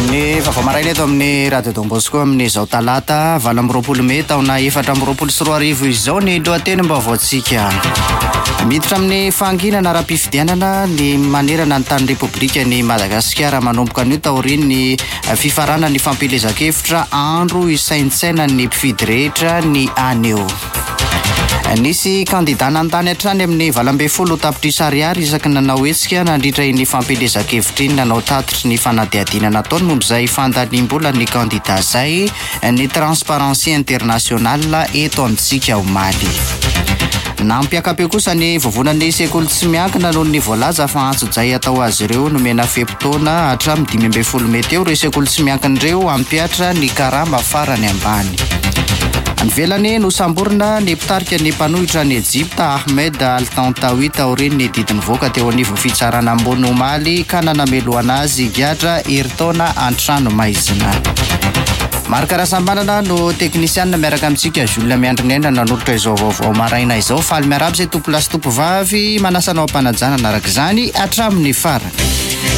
amin'ny vavamaraina eto amin'ny radio Don Bosco amin'izao talata 8 Mey taona 2024 izao ny lohateny mbaovaoantsika. Miditra amin'ny fanginana ara-pifidianana ny manerana ny tany repoblika ny Madagasikara manomboka anio taorian'ny fifarana ny fampelezan-kevitra andro isaintsaina ny mpifidy rehetra ny anio. Nisy kandida nantany hatrany amin'ny 20 tapitrisa ariary isaky nanao hetsika nandritra ny fampelezan-kevitra iny nanao tatitry ny fanadihadiana nataony momba izay fandaniam-bola ny kandida izay ny Transparency International eto amintsika omaly. Nampiakabe kosa ny vovonan'ny sekoly tsy miankina noho ny voalaza fa antso-jay atao azy ireo nomena feptaona hatramin'ny 12 Mey teo ireo sekoly tsy miankina ireo ampiatra ny karama farany ambany. Anvelany no samborina ny mpitarika ny mpanohitra ny Egypta Ahmed Al-Tantawi taorian'ny ny didiny voaka teo anivon'ny fitsarana ambony omaly ka nanamelo anazy higadra herintaona an-trano maizina. Maro karahasambanana no teknisianina miaraka amintsika Jules Miandrinena nanolotra izao vaovao maraina izao. Faly miarahaba izay tompo lasy tompo vavy manasanao ampanajana araka izany hatramin'ny farany.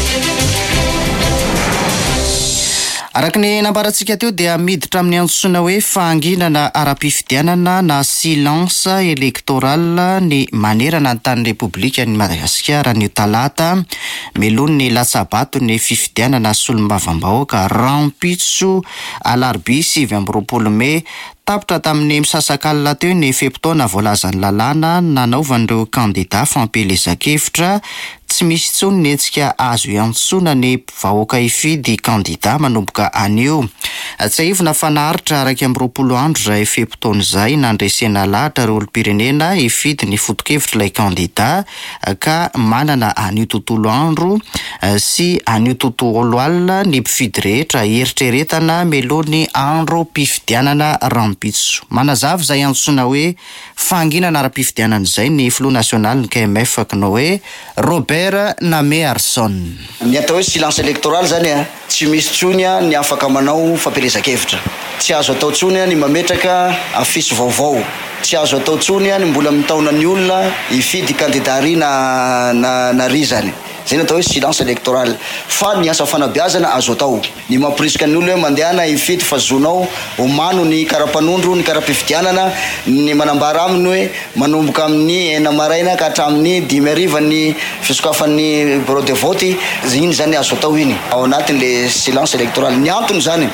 Araka ny nambarantsika teo dia miditra amin'ny antsoina hoe fanginana ara-pifidianana na silence électoral ny manerana ny tany repoblika ny Madagasikara ny talata melony ny latsabato ny fifidianana solombavam-bahoaka rampitso alarobia 20 Mey tapitra tamin'ny misasakalina teo ny feptaona voalazan'ny lalàna nanaovan'ireo kandida fampelezan-kevitra tsy misy intsony ny hetsika azo iantsona ny vahoaka hifidy kandida manomboka anio. Tsy aivona fa naharitra araka amin'ny 20 andro izay feptaona izay nandresena lahatra ireo olom-pirenena hifidy ny foto-kevitra ilay kandida ka manana anio tontolo andro sy anio tontolo alina ny mpifidy rehetra eritreretana melony andro mpifidianana rampitso. Manazava izay antsoina hoe fanginana ara-pifidianana izay ny filoha nasionaly ny KMF kinao hoe Robert Name Arson. Ny atao hoe silence électoral zany tsy misy tsony ny afaka manao fampelezan-kevitra. Tsy azo atao tsony ny mametraka afisy vaovao. Tsy azo atao tsony ny mbola mitaona ny olona hifidy kandidary na rizany. Zay ny atao hoe silence électoral. Fa ny asa fanabeazana azo atao. Ny mampirisika ny olona hoe mandehana hifidy fa zonao omano ny karapanondro, ny karapifidianana, ny manambara aminy hoe manomboka amin'ny 9 maraina ka hatramin'ny 5 hariva ny fisokafan'ny bureau de vote. Iny zany azo atao iny ao anatin'le silence électoral. Ny antony zany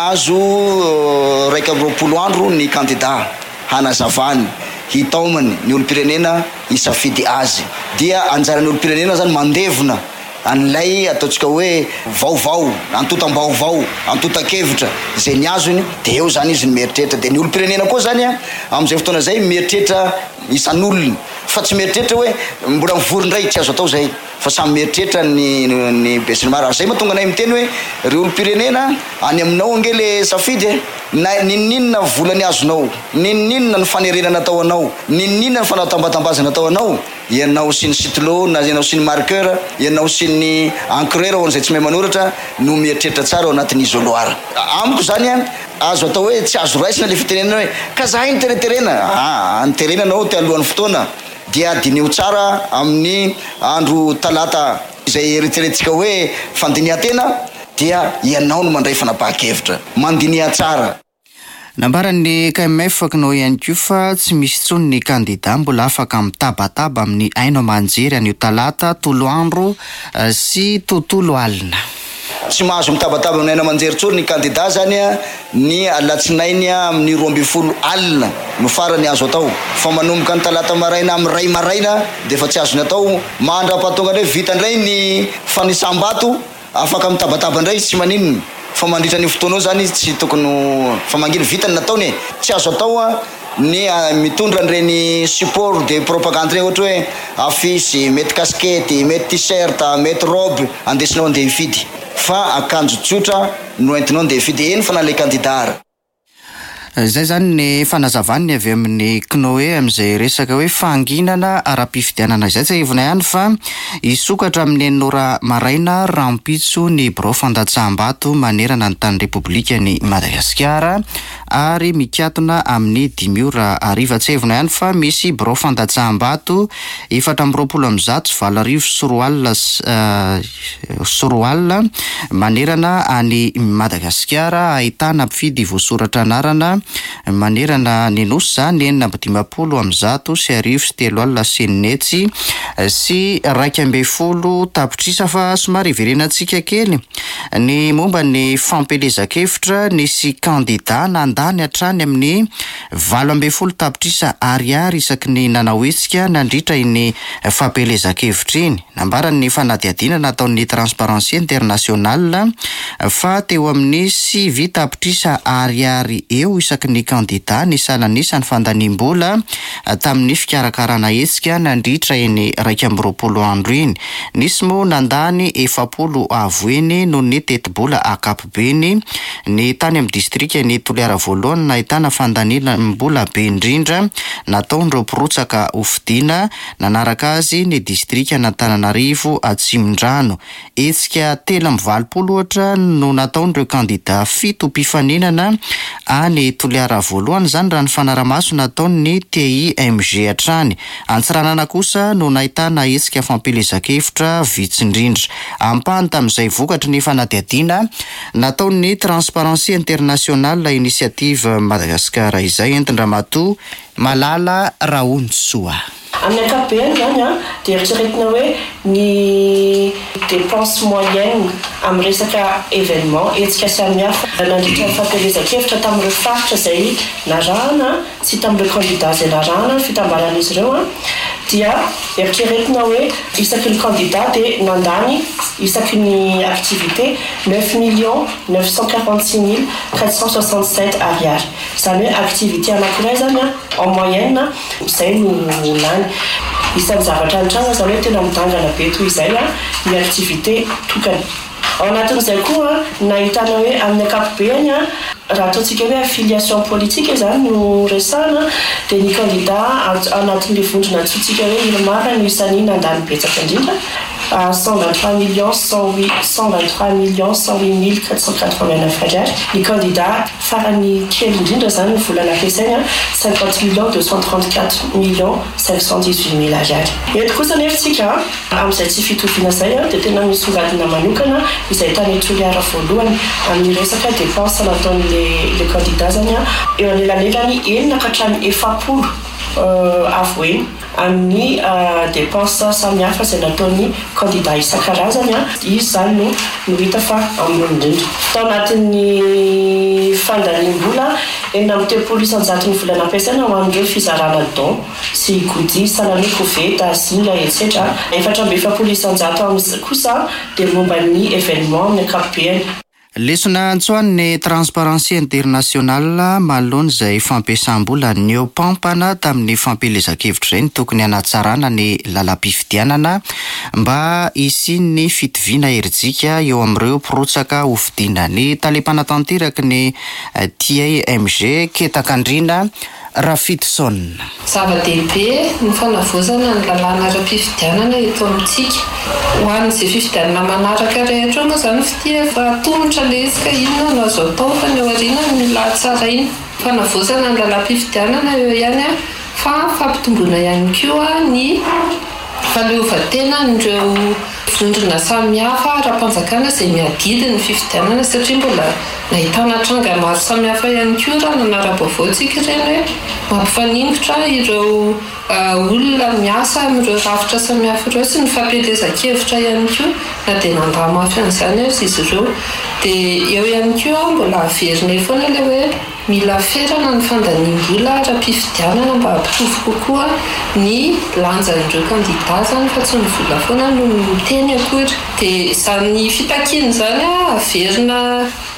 nahazo 20 andro ny kandida hanazavany hitaomany ny olo-pirenena hisafidy azy. Dia anjaran'ny olo-pirenena zany mandevona an'ilay ataontsika hoe vaovao, antotam-baovao, antotan-kevitra zay ny azony dia eo zany izy ny mieritreritra. Dia ny olo-pirenena koa zany amin'izay fotoana zay mieritreritra isan'olony fa tsy mieritreritra hoe mbola mivorindray, tsy azo atao zay fa samy mieritreritra ny besiny mara. Zay mahatonga anay miteny hoe ry olo-pirenena any aminao ange le safidy na ninninona volany azonao, ninninona ny fanerenana atao anao, ninninona ny fanatambatambazana atao anao, ianao sy ny stylo na ianao sy ny marqueur, ianao sy ny encreur hoan'izay tsy mahay manoratra no mieritreritra tsara ao anatin'ny isoloara. Amiko zany azo atao hoe tsy azo raisina le fitenenana hoe ka zahay ny tereterena. Nyterenanao te alohan'ny fotoana dia dineo tsara amin'ny andro talata izay eritreretintsika hoe fandinihan-tena dia ianao no mandray fanapahan-kevitra mandinia tsara. Nambaran'ny KMF kinao ihany koa fa tsy misy tsony ny kandida mbola afaka mitabataba amin'ny aino amanjery anio talata tolo andro sy tontolo alina. Tsy mahazo mitabataba amin'ny aino amanjery tsony ny kandida zany ny alatsinainy amin'ny 12 alina no farany azo atao. Fa manomboka ny talata maraina amin'ny 2 maraina dia fa tsy azony atao. Mandra-pahatonga hoe vita indray ny fanisam-bato afaka mitabataba indray tsy maninona. Fa mandritra ny fotoanao zany tsy tokony fa manginy vitany nataony. Tsy azo atao ny mitondra an'ireny support de propagande reny ohatra hoe afisy, mety kaskety, mety t-shirt, mety robe andesinao andeha hifidy. Fa akanjo tsotra no entinao andeha hifidy. Eny fa na le kandidara. Zay zany ny fanazavany avy amin'ny Knoe amin'izay resaka hoe fanginana ara-pifidianana izay. Tsy ahivona ihany fa isokatra amin'ny Nora Maraina rampitso ny birao fandatsaham-bato manerana ny tany Repoblikan'i Madagasikara ary mikatona amin'ny 10:00 Tsy ahivona ihany fa misy birao fandatsaham-bato 420 Soroal manerana any Madagasikara, ahitana mpifidy voasoratra anarana manerana ny nosy zany 450 Senetsy sy 240 tapitrisa fa somary iverenantsika kely ny momba ny fampelezakevitra nisy kandida nandany hatrany amin'ny 80 tapitrisa ariary isaky ny nanawetsika nandritra iny fampelezakevitra iny. Nambarany fanadiadina nataon'ny Transparency International fa teo amin'ny 9 tapitrisa ariary eo isaky ny kandida ny salanisa ny fandanim-bola tamin'ny fikarakarana hetsika nandritra iny 220 andro iny. Nisy moa nandany 70 avo eny no ny teti-bola akapobeny ny tany amin'ny distrika ny Toliara voalohany nahitana fandanim-bola be indrindra nataon'ireo mpirotsaka hofidiana nanaraka azy ny distrika Antananarivo Atsimondrano. Hetsika 320 ohatra no nataon'ireo kandida fito mpifaninana any Toliara voalohany zany raha ny fanaramaso nataon'ny TIMG hatrany. Antsiranana kosa no nahitana hetsika fampelezakevitra vitsindrindra. Ampahany tamin'izay vokatry ny fanadiadiana nataon'ny Transparency International Initiative Madagasikara izay entin-dramatoa Malala Raontsoa. Amin'ny ankapobeny zany dia eritreretina hoe ny dépense moyenne amin'ny resaka événement hetsika samihafa nandritra ny fampelezakevitra tamin'ireo faritra izay narahana sy tamin'ireo candidat izay narahana ny fitambaran'izy ireo dia eritreretina hoe isaky ny candidat dia nandany isaky ny activité 9,946,467 ariary. Izany hoe activité anankiray zany en moyenne izay no lany. Isan'ny zavatra antranga zany hoe tena midangana be toy izay ny activité tokana. Ao anatin'izay koa nahitana hoe amin'ny ankapobeny raha ataontsika hoe affiliation politique zany no resana dia ny candidat anatin'ilay vondrona antsointsika hoe Irmara no isan'ny nandany betsaka indrindra 123,108,489 ariary. Ny candidat farany kely indrindra zany ny vola nampiasaina 50,234,518,000 ariary. Eto kosa nefitsika amin'izay tsy fitoviana izay dia tena misongadina manokana izay tany Toliara voalohany amin'ny resaka dépense nataon'ilay candidat zany eo anelanelany 970 avo eny amin'ny dépense samihafa izay nataon'ny candidat isan-karazany izy zany no hita fa ambony indrindra. Tao anatin'ny fandanim-bola 930 ny vola nampiasaina ho amin'ireo fizarana don sy godi salami koveta zinga etc. 470 amin'izay kosa dia momba ny événement amin'ny ankapobeny. Lesona antsoan'ny Transparency International manoloana izay fampiasam-bola neopampana tamin'ny fampelezakevitra izay ny tokony hanatsarana ny lalam-pifidianana mba isian'ny fitoviana herijika eo amin'ireo mpirotsaka hofidiana. Ny talim-panatanteraka ny TIMG Ketakandrina Rafidson. Zava-dehibe ny fanavozana ny lalàna ara-pifidianana eto amintsika. Ho an'izay fifidianana manaraka rehetra moa zany fitia fa tongotra lesika inona no azo atao fa ny aoriana no mila tsaraina. Fanavozana ny lalàm-pifidianana eo ihany fa fampitomboana ihany koa ny faleovan-tena n'ireo vondrona samihafa ara-panjakana izay miadidy ny fifidianana satria mbola nahitana tranga maro samihafa ihany koa raha nanara-baovaontsika ireny hoe mampifaningotra ireo olona miasa amin'ireo rafitra samihafa ireo sy ny fampelezakevitra ihany koa na dia nandamafy an'izany izy ireo. Dia eo ihany koa mbola averinay foana ilay hoe mila ferana ny fandanim-bola ara-pifidianana mba hampitovy kokoa ny lanjan'ireo candidat zany fa tsy ny vola foana no miteny akory. Dia izany fitakiana izany averina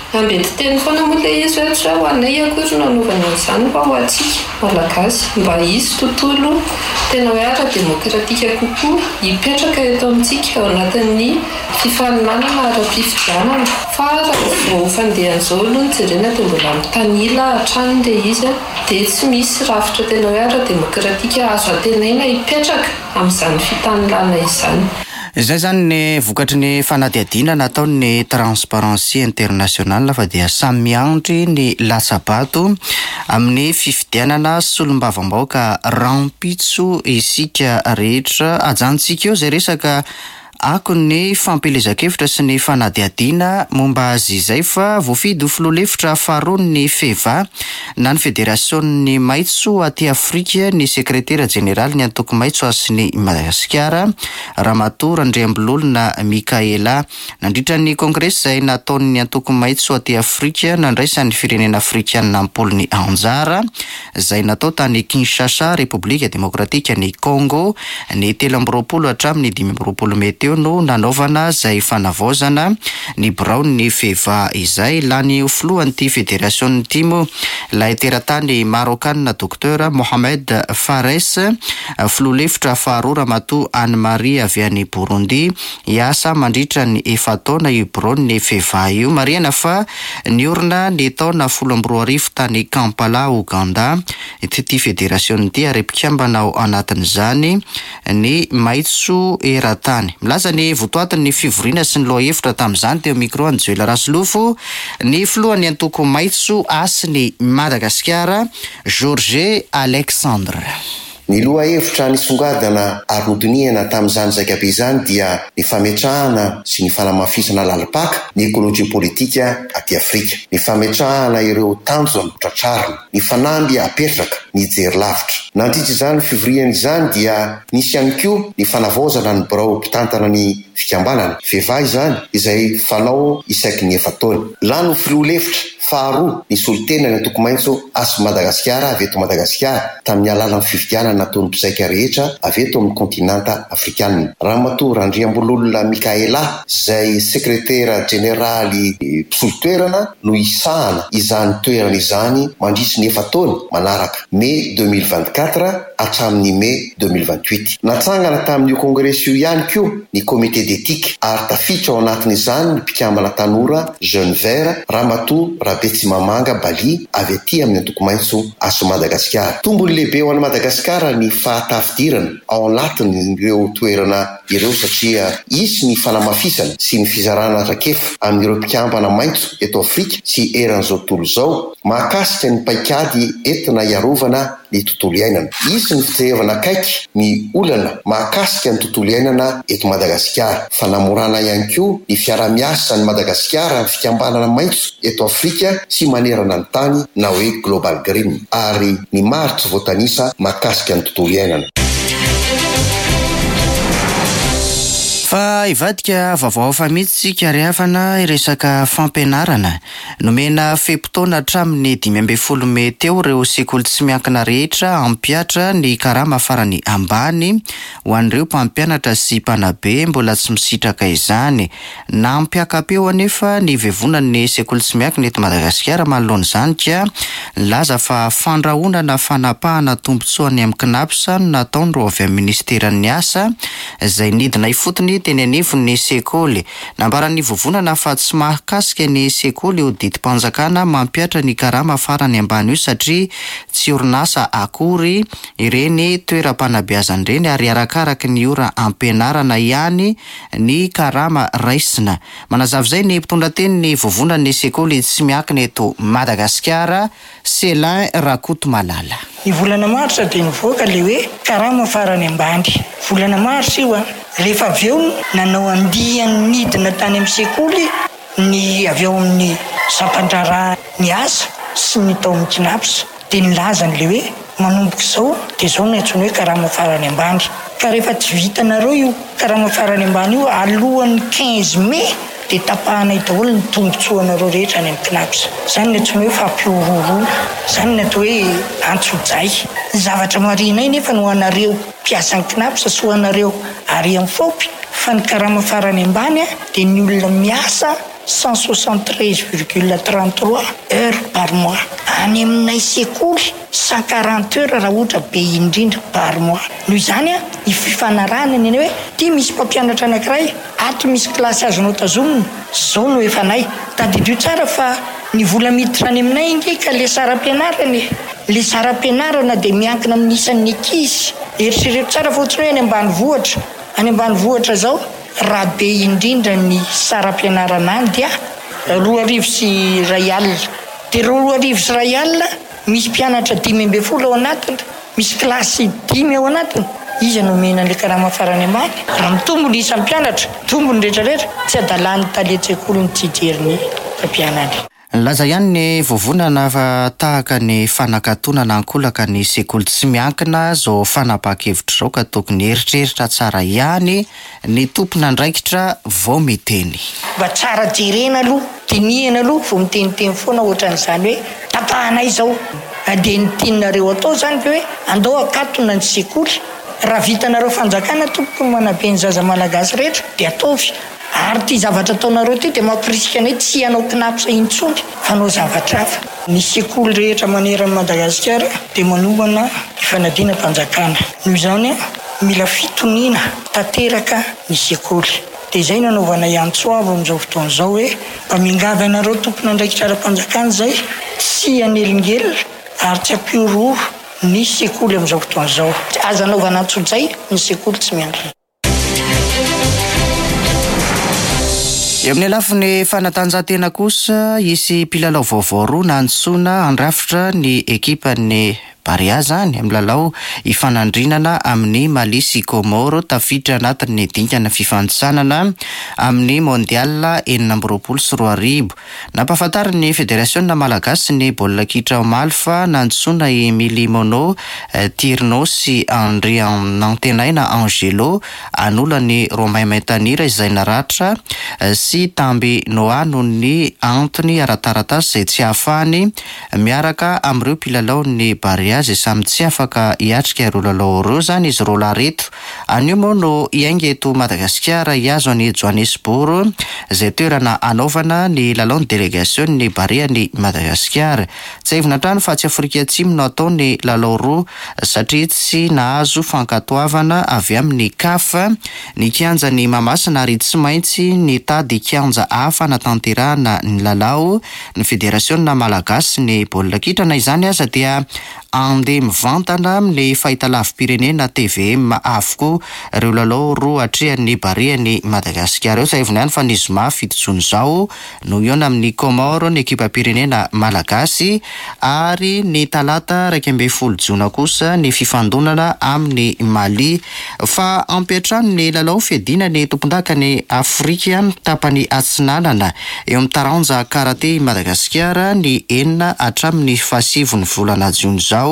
ambety teny foana moa ilay izy ohatra ho anay akory nanaovana an'izany mba ho antsika malagasy mba hisy tontolo tena hoe ara-demokratika kokoa hipetraka eto amintsika ao anatin'ny fifaninanana ara-pifidianana fa raha fandehan'izao aloha ny jerena dia mbola mitanila hatrany ilay izy dia tsy misy rafitra tena hoe ara-demokratika azo atenaina hipetraka amin'izany fitanilana izany. Izay zany ny vokatry ny fanadihadiana nataony Transparency International fa dia samy miandry ny latsabato amin'ny fifidianana solombavam-bahoaka rampitso isika rehetra. Ajantsika eo izay resaka ako ny fampelezakevitra sy ny fanadihadiana momba azy izay fa voafidy ho filoha-hevitra faharoa ny FEVA na ny Federasion'ny Maitso aty Afrika ny sekretera jeneraly ny antoko maitso sy ny Madagasikara Ramatoa Andriambololona Mikaela nandritra ny kongresy izay nataon'ny antoko maitso aty Afrika nandraisan'ny firenena afrikanina amin'ny polony anjara izay natao tany Kinshasa Repoblika Demokratika ny Congo ny 13 hatramin'ny 15 mety no nanaovana izay fanavaozana ny Brown ny FEVA izay lany filohan'ity federasion'ny timo ilay teratany Marokanina Docteur Mohamed Fares filoha-hevitra faharoa Ramatoa Anne-Marie avy any Burundi hiasa mandritra ny efataona io Brown ny FEVA io marihana fa niorina ny taona 12 tany Kampala Uganda ity federasion'ny ity ary mpikambana ao anatin'izany ny maitso eratany. Ny votoatin'ny fivoriana sy ny loha-hevitra tamin'izany teo micro any Joela Rasolofo ny filohan'ny antoko maitso asy ny Madagasikara Georges Alexandre. Ny loha-hevitra nisongadana ary notoniana tamin'izany zakabe izany dia ny fametrahana sy ny fanamafisana lalipaka ny ekôlôjia politika aty Afrika, ny fametrahana ireo tanjona tratrarina, ny fanamby apetraka ny jery lavitra. Nandritra izany fivoriana izany dia nisy ihany koa ny fanavaozana ny birao mpitantana ny fikambanana FEVA izany izay fanao isaky ny efataona. Lano filoha-hevitra faharoa ny solitena ny antoko maitso asy Madagasikara avy eto Madagasikara tamin'ny alalan'ny fifidianana nataon'ny mpizaika rehetra avy eto amin'ny kontinanta afrikanina. Ramatoa Andriambololona Mikaela izay sekretera jeneraly mpisolo-toerana no isahana izany toerana izany mandritsy ny efataona manaraka Mai 2024 hatramin'ny Mai 2028. Natsangana tamin'io kongresy io ihany koa ny komite d'éthique ary tafiditra ao anatin'izany ny mpikambana tanora Jeune Vert Ramatoa Betsimamanga Bali avy aty amin'ny antoko maitso asy Madagasikara. Tombony lehibe ho an'i Madagasikara ny fahatafidirana ao anatin'ireo toerana ireo satria isy ny fanamafisana sy ny fizarana rakefa amin'ireo mpikambana maitso eto Afrika sy eran'izao tontolo izao mahakasika ny paikady entina iarovana ny tontolo iainana. Isy ny fijerevana akaiky ny olana mahakasika ny tontolo iainana eto Madagasikara. Fanamorana ihany koa ny fiara-miasa ny Madagasikara ny fikambanana maitso eto Afrika sy manerana ny tany na hoe Global Green ary ny maritry voatanisa mahakasika ny tontolo iainana. Fa ivadika vaovao fa mihitsika riavana iresaka fampianarana. Nomena fepotona hatramin'ny 15 Mei teo ireo sekoly tsy miankina rehetra ampiatra ny karama farany ambany ho an'ireo mpampianatra sy mpanabe mbola tsy misitraka izany. Nampiakapeo anefa ny vevonan'ny sekoly tsy miankina eto Madagasikara manoloana izany ka laza fa fandrahonana fanapahana tombotsoany amin'ny KNAPS nataon'ireo avy amin'ny ministeran'ny asa izay nidina ifotony teny anivon'ny sekoly. Nambaran'ny vovonana fa tsy mahakasika ny sekoly ho didim-panjakana mampiatra ny karama farany ambany io satria tsy orinasa akory ireny toeram-panabeazana ireny ary arakaraka ny ora ampianarana ihany ny karama raisina. Manazava izay ny mpitondra teny ny vovonan'ny sekoly tsy miankina eto Madagasikara Selin Rakotomalala. Ny volana marsa dia nivoaka le hoe karama farany ambany. Volana marsa io rehefa avy eo nanao andiany nidina tany amin'ny sekoly ny avy eo amin'ny sampandrara ny asa sy ny tao amin'ny KNAPS dia nilazany le hoe manomboka izao dia izao no antsoina hoe karama farany ambany. Ka rehefa tsy vitanareo io karama farany ambany io alohan'ny 15 Mai dia tapahana daholo ny tombotsoanareo rehetra any amin'ny KNAPS. Izany no antsoina hoe fampiororo, izany no atao hoe antsojay. Zavatra marina nefa no ho anareo mpiasan'ny KNAPS sy ho anareo ary amin'ny fopy fa ny karama farany ambany dia ny olona miasa 173,33 heures par mois. Any aminay sekoly 140 heures raha ohatra be indrindra par mois. Noho izany ny fifanarahana ny hoe tia misy mpampianatra anankiray ato misy kilasy azonao tazomina zao no efa nay tadidio tsara fa ny vola miditra any aminay indrika le saram-pianarana le saram-pianarana dia miankina amin'ny isan'ny ankizy eritrereto tsara fotsiny hoe any ambanivohitra zao raha be indrindra ny saram-pianarana any dia 2,000 sy R1. Dia 2,000 sy R1 misy mpianatra 5,000 ao anatiny, misy kilasy 5 ao anatiny. Izy no mena le karama farany ambany. Raha mitombony isan'ny mpianatra, tombony rehetrarehetra, tsy adalan'ny taletsekoly ny tsijeriny mpianatra. Laza ihany ny vovonana fa tahaka ny fanakatonana ankolaka ny sekoly tsy miankina zao fanapakevitra zao ka tokony eritreritra tsara ihany ny tompona andraikitra vao miteny. Mba tsara jerena aloha, tenihana aloha vao miteniteny foana ohatran'izany hoe tapahanay zao. Dia ny tianareo atao zany hoe andao akatona ny sekoly. Raha vitanareo fanjakana tokony manabe ny zaza malagasy rehetra dia ataovy. Ary ty zavatra ataonareo ty dia mampirisika anay tsy hanao kinapsa intsony fanao zavatra hafa. Ny sekoly rehetra maneran'i Madagasikara dia manomana fanadina-mpanjakana. Noho izany mila fitoniana tanteraka ny sekoly. Dia izay nanaovana antsoavo amin'izao fotoana izao hoe mpamingavy anareo tompona andraikitra ara-mpanjakana izay tsy hanelingelina ary tsy hampioroho ny sekoly amin'izao fotoana izao. Aza anaovana antsointsay ny sekoly tsy miankina. Eo amin'ny lafiny fanatanjahantena kosa isy mpilalao vaovao roa nantsoina handrafitra ny ekipan'ny Barea zany amin'ny lalao ifanandrinana amin'ny Mali sy Komoro tafiditra anatin'ny dingana fifanitsanana amin'ny mondial 2024. Nampahafantariny Federasion Malagasy ny baolina kitra omaly fa nantsoina Emily Mono Tirno sy André Nantenaina Angelo anolany Romain Maintanira izay naratra sy Tamby Noa noho ny antony arataratasy izay tsy ahafahany miaraka amin'ireo mpilalao ny Barea izay samy tsy afaka hiatrika ireo lalao ireo zany izy roa lareto. Anio moa no iainga eto Madagasikara iazo any Johannesburg izay toerana anaovana ny lalao ny délégation ny Barea ny Madagasikara. Tsy haivonantrano fa tsy Afrika Atsimo no atao ny lalao roa satria tsy nahazo fankatoavana avy amin'ny CAF. Ny kianja ny Mahamasina ary tsy maintsy ny tady kianja hafa natanterahana ny lalao. Ny Federasion Malagasy ny baolina kitra na izany aza dia andeha mivantana amin'ny fahitalavim-pirenena TVM avokoa ireo lalao roa atrehan'ny Barea ny Madagasikara. Tsy haivona ihany fa ny zoma fito jona izao no iona amin'ny Komoro ny ekipam-pirenena malagasy ary ny talata 12 jona kosa ny fifandonana amin'ny Mali. Fa ampiatrano ny lalao fiadina ny tompon-daka ny Afrika tapany atsinanana eo amin'ny taranja karate Madagasikara ny 9 hatramin'ny 7 volana jona izao.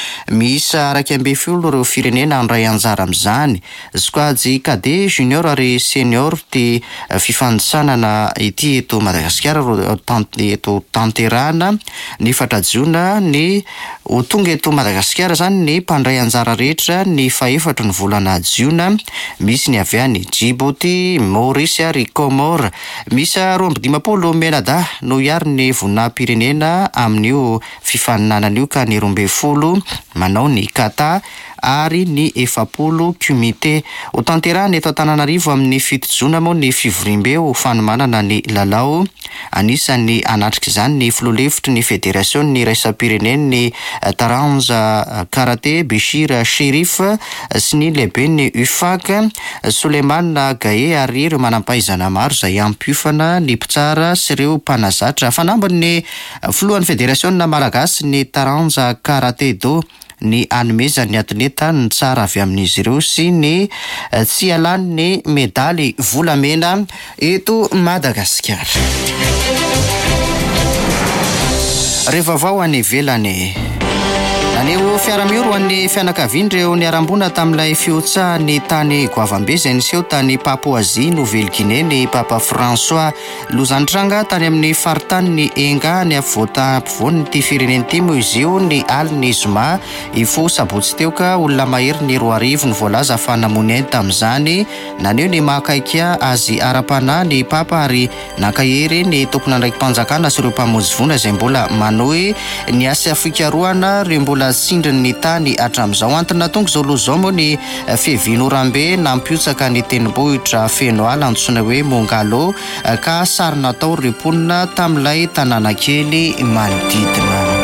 Miisa 12 ireo firenena andray anjara amin'izany. Squad cadet, junior ary senior ty fifanitsanana ity eto Madagasikara eto tanterahana ny 4 jona ny ho tonga eto Madagasikara zany ny mpandray anjara rehetra ny 4 ny volana jona. Misy ny avy any Djibouti, Maurice ary Comore. Misa 20 menada no iary ny vonam-pirenena amin'io fifaninanan'io ka ny 12 manao ny kata ary ny 40 kumite ho tanterahana eto Antananarivo amin'ny 7 jona moa ny fivorimbe ho fanomanana ny lalao. Anisan'ny anatrika izany ny filolevitry ny Federasion ny raisam-pireneny ny taranja karate Beshir Sherif sy ny lehibe ny UFAC Suleiman Gaye ary ireo manampahaizana maro izay ampiofana ny mpitsara sy ireo mpanazatra. Fanambany ny filohan'ny Federasion Malagasy ny taranja karate do ny anomeza ny atleta ny tsara avy amin'izy ireo sy ny tsy alany ny medaly volamena eto Madagasikara. Rehefa vao any ivelany naneo fiara-mioro an'ny fianakaviandreo ny arambona tamin'ilay fiotsa ny tany goavambe izay niseho tany Papouasie Nouvelle-Guinée ny Papa François Lozantranga tany amin'ny faritany ny enga ny avotampivoany ty fireneny ty moa izy io ny aliny Zuma ifo sabotsy teo ka olona mahery ny 2 ny voalaza fa namony ainy tamin'izany naneo ny mahakaikia azy ara-pana ny Papa ary nakahery ny tompona andraiky mpanjakana sy ireo mpamonjy vona izay mbola manohy ny asa fikaroana ireo mbola sindriny ny tany hatramin'izao antony tonga izao aloha izao moa ny Fiavianorambe nampiotsaka ny tendrombohitra feno ala antsoina hoe Mongalo ka sary natao reponina tamin'ilay tanàna kely manodidina.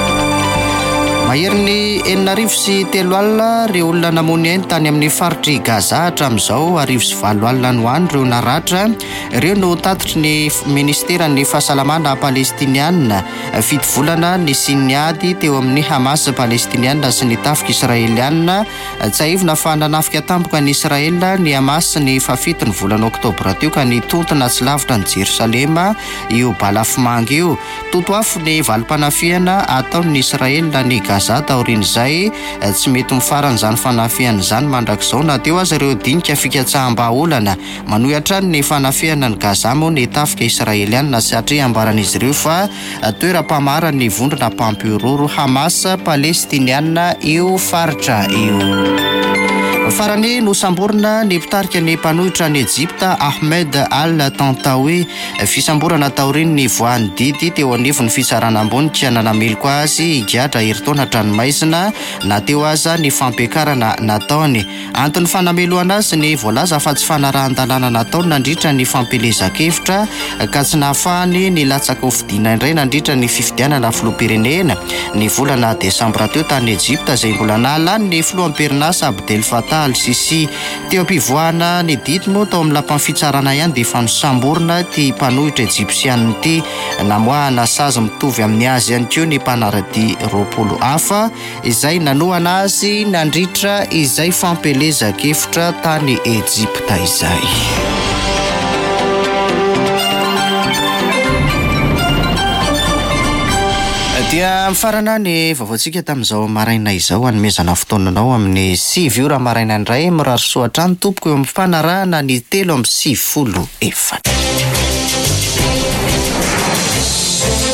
Mahery ny 9:03 alina ireo olona namony ainy tany amin'ny faritry Gaza hatramin'izao 9:04 alina no any ireo naratra ireo no tatitry ny ministeran'ny fahasalamana palestiniana fito volana ny siniady teo amin'ny Hamas palestiniana sy ny tafika israeliana tsy aivina fa nanafika tampoka ny Israela ny Hamas ny fafito ny volana oktobra teo ka ny tontona tsy lavitra ny Jerusalema io balafomanga io totoafo ny valim-panafiana ataon'ny Israela ny Gaza taorin'izay tsy mety mifarana izany fanafiana izany mandrakizao na teo azy ireo dinika fikatsaham-baolana manohitra ny fanafiana ny Gaza moa ny tafika israeliana satria ambaran'izy ireo fa toeram-pamara ny vondrona mpampiroro Hamas palestiniana io faritra io. Farany nosamborina ny mpitarika ny mpanohitra ny Egypta Ahmed Al-Tantawi fisamborana taoriny ny voany didy teo anivon'ny fitsarana ambony tsy nanamiloko azy higadra heritaona tranomaizina na teo aza ny fampiakarana nataony antony fanameloana azy ny voalaza fa tsy fanarahan-dalàna nataony nandritra ny fampelezakevitra ka tsy nahafahany ny latsaka hofidiana indray nandritra ny fifidianana filoha-pirenena ny volana desambra teo tany Egypta izay mbola nahalany ny filohamperina Abdel Fattah al-Sisi teo ampivoahana ny didy moa tao amin'ny lapan'ny fitsarana ihany dia efa nosamborina ty mpanohitra Egyptiana ty namoahana sazy mitovy amin'ny azy ihany koa ny mpanarady 20 hafa izay nanohana azy nandritra izay fampelezakevitra tany Egypta izay. Dia mifarana ny vaovaontsika tamin'izao maraina izao hanomezana fotoananao amin'ny 7 ora maraina indray mirary soatrano tompoko eo amin'ny fanarahana ny 3:34.